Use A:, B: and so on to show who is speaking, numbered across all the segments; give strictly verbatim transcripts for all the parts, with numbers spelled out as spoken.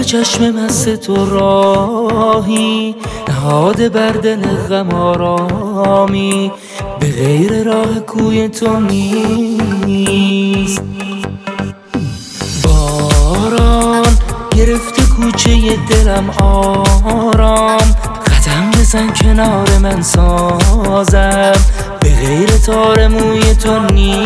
A: چشم مست تو راهی، نهاده بر دل غم آرامی، به غیر راه کوی تو نیست. باران گرفته کوچه دلم آرام، قدم بزن کنار من سازم، به غیر تار موی تو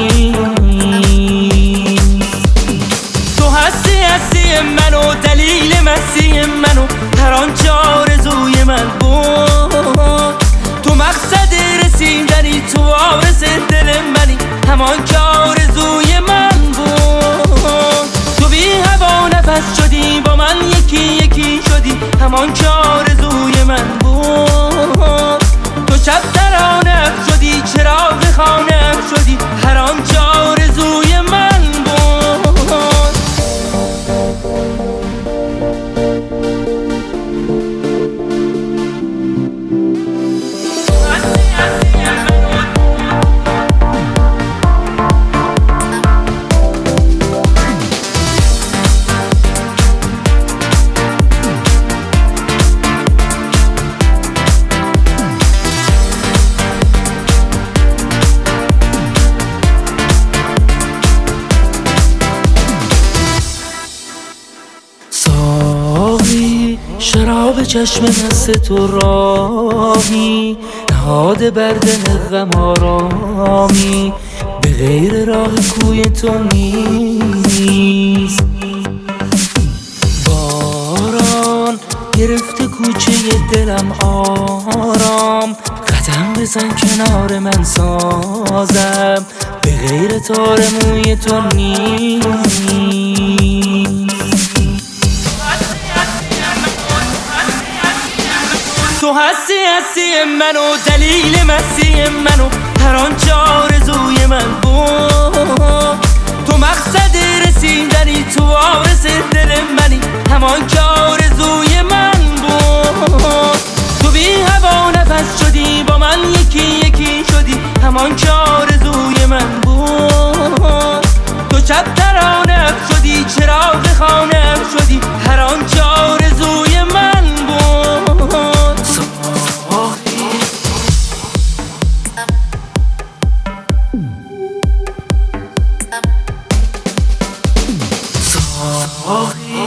A: نیست. تو هستی هستی منو، دلیل مستی منو، هر آنچه آرزوی من بود. تو مقصد رسیدنی، تو وارث دل منی، همان که آرزوی من بود. تو بی هوا نفس شدی، با من یکی یکی شدی، همان که آرزوی من بود. تو شب ترانه شدی، چراغ خانه شدی، هر آنچه آرزوی من بود. شراب چشم مست تو راهی، نهاده بر دل غم آرامی، به غیر راه کوی تو نیست. باران گرفته کوچه دلم آرام، قدم بزن کنار من سازم، به غیر تار موی تو نیست. تو هستی هستی منو، دلیل مستی منو، هر آنچه آرزوی من بود. تو مقصد رسیدنی، تو وارث دل منی، همان که آرزوی من بود. تو بی هوا نفس شدی، با من یکی یکی شدی، همان که آرزوی من بود. تو شب ترانه شدی، چراغ خانه شدی، هر آنچه آرزوی من بود. Oh,